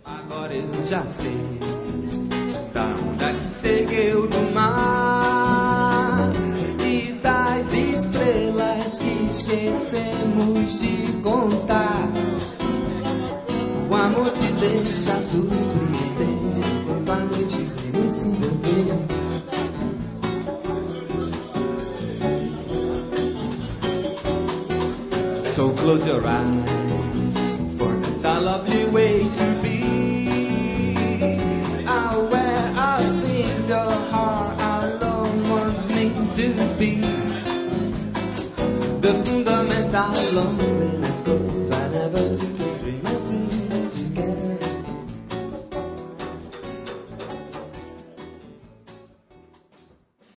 Agora eu já sei da onda que segueu do mar e das estrelas que esquecemos de contar. O amor se deixa surpreender quando a noite vem nos envolver. So close your eyes, for that's a lovely way to be. Where our things are our lone ones meant to be. The fundamental loneliness